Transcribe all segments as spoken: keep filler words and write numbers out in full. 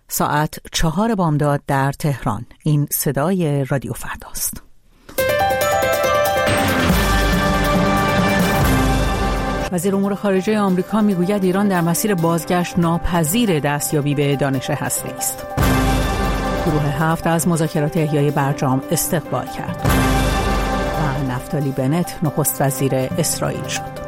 ساعت چهار بامداد در تهران. این صدای رادیو فرداست. وزیر امور خارجه آمریکا میگوید ایران در مسیر بازگشت ناپذیر دستیابی به دانش هسته‌ای است. گروه هفت از مذاکرات احیای برجام استقبال کرد و نفتالی بنت نخست وزیر اسرائیل شد.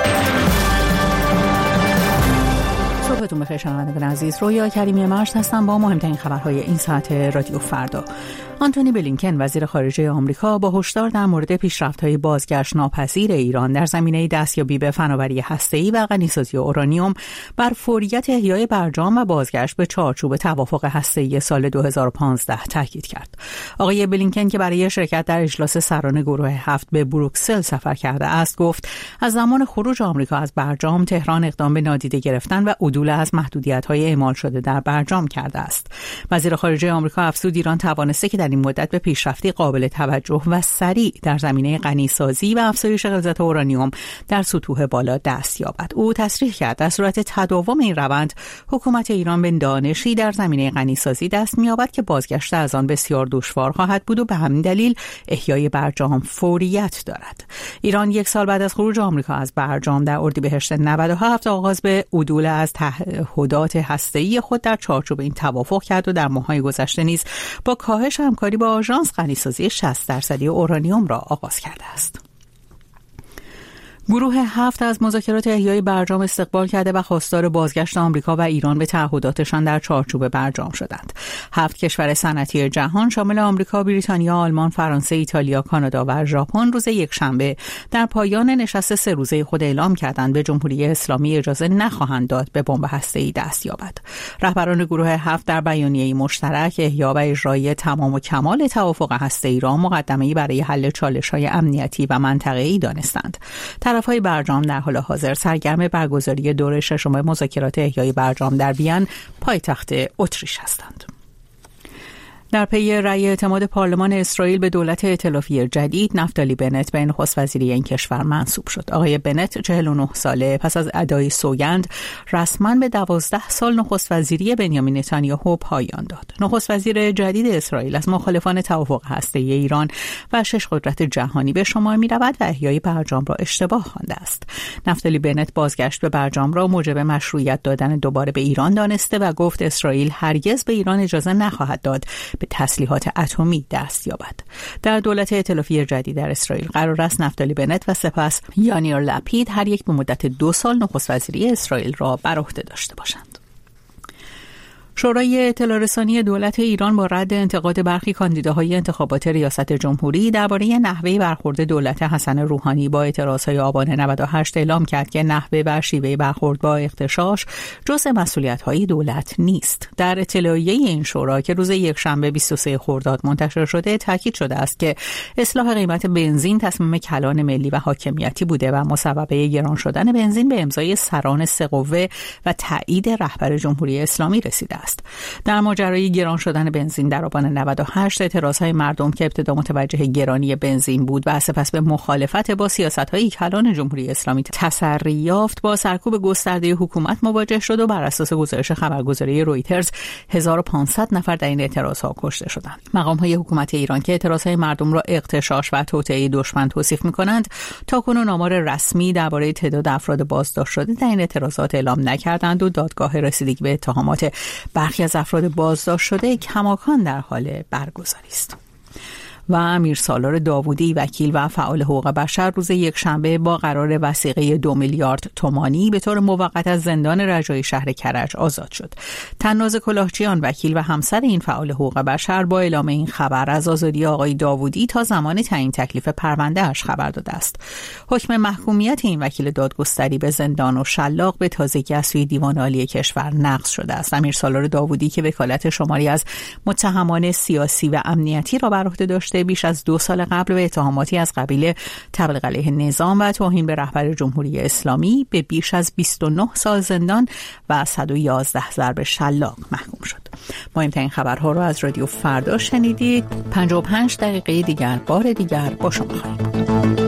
صبحتون بخیر شنوندگان عزیز، رویا کریمی مرز هستم با مهمترین خبرهای این ساعت رادیو فردا. آنتونی بلینکن وزیر خارجه آمریکا با هشدار در مورد پیشرفت‌های بازگشت ناپذیر ایران در زمینه دستیابی به فناوری هسته‌ای و غنیسازی اورانیوم بر فوریت احیای برجام و بازگشت به چارچوب توافق هسته‌ای سال دو هزار و پانزده تاکید کرد. آقای بلینکن که برای شرکت در اجلاس سران گروه هفت به بروکسل سفر کرده است، گفت از زمان خروج آمریکا از برجام تهران اقدام به نادیده گرفتن و عدول از محدودیت‌های اعمال شده در برجام کرده است. وزیر خارجه آمریکا افزود ایران توانسته که در این مدت به پیشرفتی قابل توجه و سریع در زمینه غنیسازی و افزایش غلظت اورانیوم در سطوح بالا دست یابد. او تصریح کرد در صورت تداوم این روند حکومت ایران به دانشی در زمینه غنیسازی دست می‌یابد که بازگشت از آن بسیار دشوار خواهد بود و به همین دلیل احیای برجام فوریت دارد. ایران یک سال بعد از خروج آمریکا از برجام در اردیبهشت نود و هفت آغاز به عدول از تعهدات هسته‌ای خود در چارچوب این توافق کرد و در ماه‌های گذشته نیز با کاهش همکاری با آژانس غنیسازی شصت درصدی اورانیوم را آغاز کرده است. گروه هفت از مذاکرات احیای برجام استقبال کرده و خواستار بازگشت آمریکا و ایران به تعهداتشان در چارچوب برجام شدند. هفت کشور صنعتی جهان شامل آمریکا، بریتانیا، آلمان، فرانسه، ایتالیا، کانادا و ژاپن روز یکشنبه در پایان نشست سه روزه خود اعلام کردند به جمهوری اسلامی اجازه نخواهند داد به بمب هسته‌ای دست یابد. رهبران گروه هفت در بیانیه‌ای مشترک احیا و اجرای تمام و کمال توافق هسته‌ای را مقدمه‌ای برای حل چالش‌های امنیتی و منطقه‌ای دانستند. طرف‌های برجام در حال حاضر سرگرم برگزاری دور ششم مذاکرات احیای برجام در وین، پایتخت اتریش هستند. در پی رأی اعتماد پارلمان اسرائیل به دولت ائتلافی جدید، نفتالی بنت به نخست وزیری این کشور منصوب شد. آقای بنت چهل و نه ساله پس از ادای سوگند رسما به دوازده سال نخست وزیری بنیامین نتانیاهو پایان داد. نخست وزیر جدید اسرائیل از مخالفان توافق هسته‌ای ایران و شش قدرت جهانی به شمار می‌رود و احیای برجام را اشتباه خوانده است. نفتالی بنت بازگشت به برجام را موجب مشروعیت دادن دوباره به ایران دانسته و گفت اسرائیل هرگز به ایران اجازه نخواهد داد به تسلیحات اتمی دست یابد. در دولت ائتلافی جدید در اسرائیل قرار است نفتالی بنت و سپس یانیر لپید هر یک به مدت دو سال نخست وزیری اسرائیل را بر عهده داشته باشند. شورای اطلاع رسانی دولت ایران با رد انتقاد برخی کاندیداهای انتخابات ریاست جمهوری درباره نحوه برخورد دولت حسن روحانی با اعتراضهای آبان نود و هشت اعلام کرد که نحوه و شیوه برخورد با اغتشاش جزء مسئولیت‌های دولت نیست. در اطلاعیه این شورا که روز یکشنبه بیست و سوم خرداد منتشر شده تاکید شده است که اصلاح قیمت بنزین تصمیم کلان ملی و حاکمیتی بوده و مسبب گران شدن بنزین به امضای سران سه قوه و تایید رهبر جمهوری اسلامی رسیده است. در ماجرای گران شدن بنزین در آبان نود و هشت، اعتراضهای مردم که ابتدا متوجه گرانی بنزین بود و سپس به مخالفت با سیاست‌های کلان جمهوری اسلامی تسری یافت، با سرکوب گسترده حکومت مواجه شد و بر اساس گزارش خبرگزاری رویترز هزار و پانصد نفر در این اعتراضها کشته شدند. مقام‌های حکومت ایران که اعتراضهای مردم را اغتشاش و توطئه دشمن توصیف می‌کنند، تاکنون آمار رسمی درباره تعداد افراد بازداشت شده در این اعتراضات اعلام نکردند و دادگاه رسیدگی به اتهامات برخی از افراد بازداشت شده کماکان در حال برگزاری است. و امیر سالار داوودی وکیل و فعال حقوق بشر روز یکشنبه با قرار وثیقه دو میلیارد تومانی به طور موقت از زندان رجایی شهر کرج آزاد شد. طناز کلاهچیان وکیل و همسر این فعال حقوق بشر با اعلام این خبر از آزادی آقای داوودی تا زمان تعیین تکلیف پرونده‌اش خبر داده است. حکم محکومیت این وکیل دادگستری به زندان و شلاق به تازگی از سوی دیوان عالی کشور نقض شده است. امیر سالار داوودی که وکالت شماری از متهمان سیاسی و امنیتی را بر عهده داشته بیش از دو سال قبل به اتهاماتی از قبیل تبلیغ علیه نظام و توهین به رهبر جمهوری اسلامی به بیش از بیست و نه سال زندان و صد و یازده ضرب شلاق محکوم شد. مهمترین خبرها را از رادیو فردا شنیدید. پنجاه و پنج دقیقه دیگر بار دیگر با شما خواهیم بود.